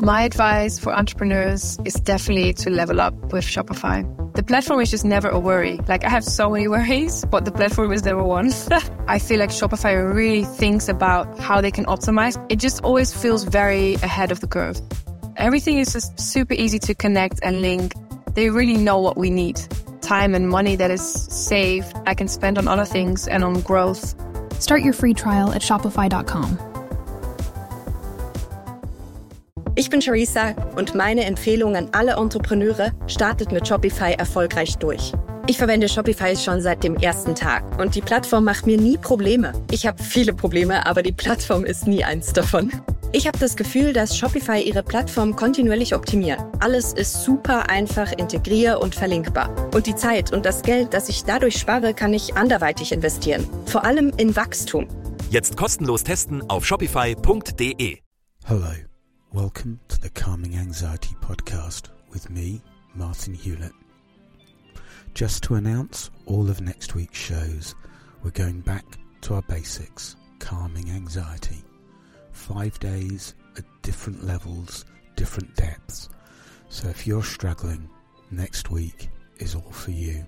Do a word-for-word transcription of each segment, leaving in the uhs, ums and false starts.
My advice for entrepreneurs is definitely to level up with Shopify. The platform is just never a worry. Like, I have so many worries, but the platform is never one. I feel like Shopify really thinks about how they can optimize. It just always feels very ahead of the curve. Everything is just super easy to connect and link. They really know what we need. Time and money that is saved, I can spend on other things and on growth. Start your free trial at shopify dot com. Ich bin Charissa und meine Empfehlung an alle Entrepreneure: startet mit Shopify erfolgreich durch. Ich verwende Shopify schon seit dem ersten Tag und die Plattform macht mir nie Probleme. Ich habe viele Probleme, aber die Plattform ist nie eins davon. Ich habe das Gefühl, dass Shopify ihre Plattform kontinuierlich optimiert. Alles ist super einfach integrier- und verlinkbar. Und die Zeit und das Geld, das ich dadurch spare, kann ich anderweitig investieren. Vor allem in Wachstum. Jetzt kostenlos testen auf shopify punkt de. Hello, welcome to the Calming Anxiety podcast with me, Martin Hewlett. Just to announce all of next week's shows, we're going back to our basics, calming anxiety. Five days at different levels, different depths. So if you're struggling, next week is all for you.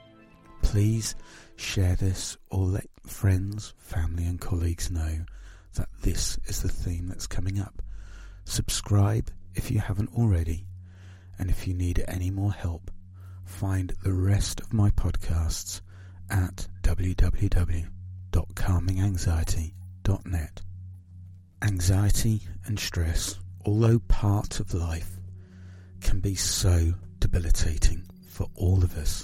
Please share this or let friends, family and colleagues know that this is the theme that's coming up. Subscribe if you haven't already, and if you need any more help, find the rest of my podcasts at w w w dot calming anxiety dot net. Anxiety and stress, although part of life, can be so debilitating for all of us.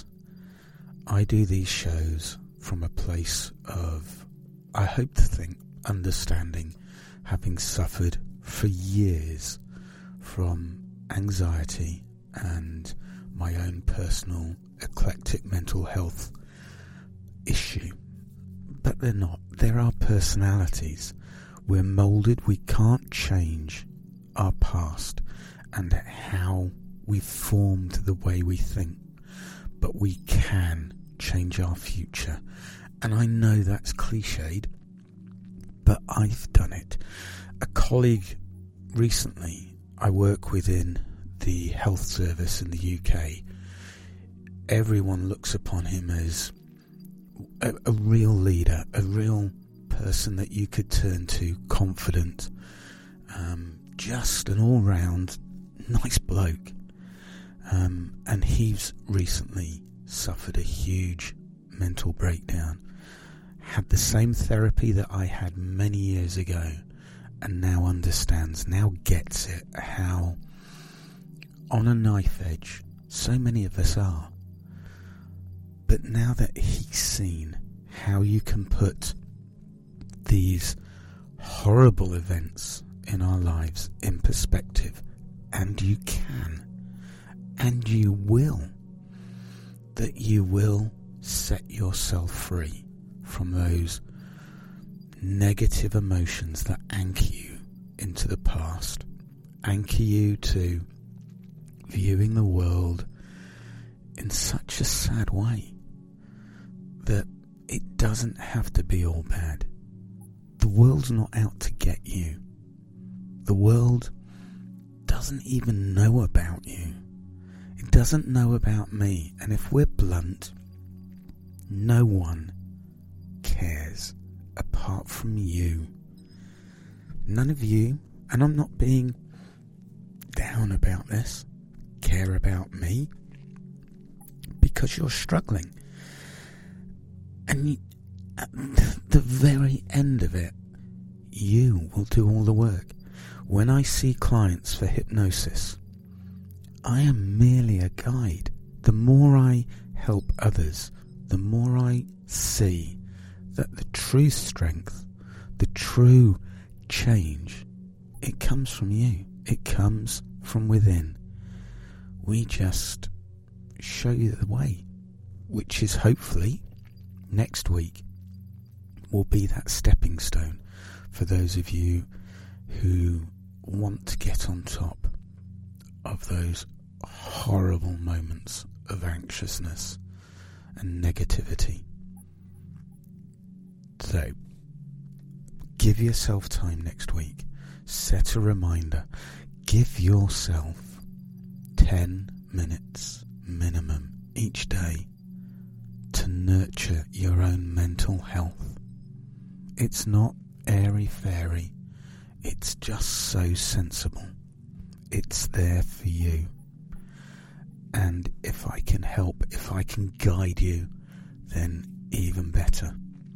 I do these shows from a place of, I hope to think, understanding, having suffered for years from anxiety and my own personal eclectic mental health issue. But they're not. They're our personalities. We're moulded. We can't change our past and how we've formed the way we think, but we can change our future. And I know that's cliched, but I've done it. A colleague recently, I work within the health service in the U K. Everyone looks upon him as a, a real leader, a real person that you could turn to, confident, um, just an all-round nice bloke. Um, and he's recently suffered a huge mental breakdown. Had the same therapy that I had many years ago, and now understands, now gets it, how on a knife edge so many of us are. But now that he's seen how you can put these horrible events in our lives in perspective, and you can, and you will, that you will set yourself free from those negative emotions that anchor you into the past, anchor you to viewing the world in such a sad way that it doesn't have to be all bad. The world's not out to get you. The world doesn't even know about you. It doesn't know about me. And if we're blunt, no one cares apart from you. None of you, and I'm not being down about this, care about me, because you're struggling. And you, at the very end of it, you will do all the work. When I see clients for hypnosis, I am merely a guide. The more I help others, the more I see that the true strength, the true change, it comes from you. It comes from within. We just show you the way, which is hopefully next week will be that stepping stone for those of you who want to get on top of those horrible moments of anxiousness and negativity. So, give yourself time next week. Set a reminder. Give yourself ten minutes minimum each day to nurture your own mental health. It's not airy-fairy. It's just so sensible. It's there for you. And if I can help, if I can guide you, then even better.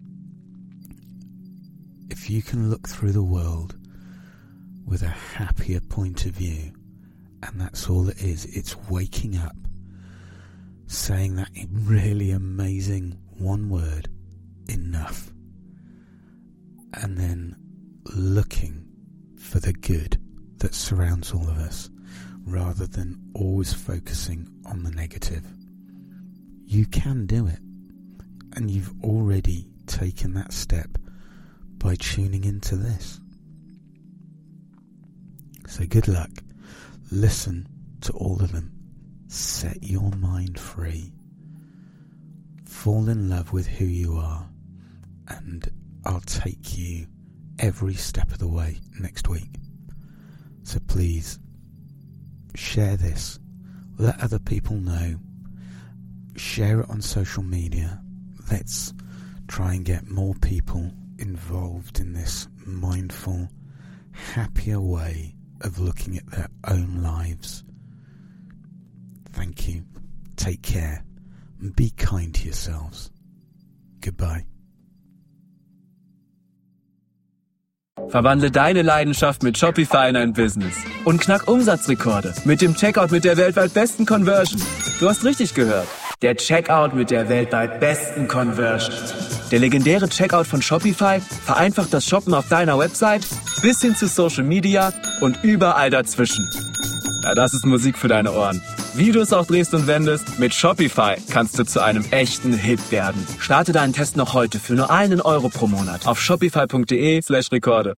If you can look through the world with a happier point of view, and that's all it is, it's waking up, saying that really amazing one word, enough, and then looking for the good that surrounds all of us, rather than always focusing on the negative. You can do it, and you've already taken that step by tuning into this. So good luck. Listen to all of them. Set your mind free. Fall in love with who you are, and I'll take you every step of the way next week. So please, share this. Let other people know. Share it on social media. Let's try and get more people involved in this mindful, happier way of looking at their own lives. Thank you. Take care. And be kind to yourselves. Goodbye. Verwandle deine Leidenschaft mit Shopify in ein Business und knack Umsatzrekorde mit dem Checkout mit der weltweit besten Conversion. Du hast richtig gehört. Der Checkout mit der weltweit besten Conversion. Der legendäre Checkout von Shopify vereinfacht das Shoppen auf deiner Website bis hin zu Social Media und überall dazwischen. Ja, das ist Musik für deine Ohren. Wie du es auch drehst und wendest, mit Shopify kannst du zu einem echten Hit werden. Starte deinen Test noch heute für nur einen Euro pro Monat auf shopify punkt de slash Rekorde.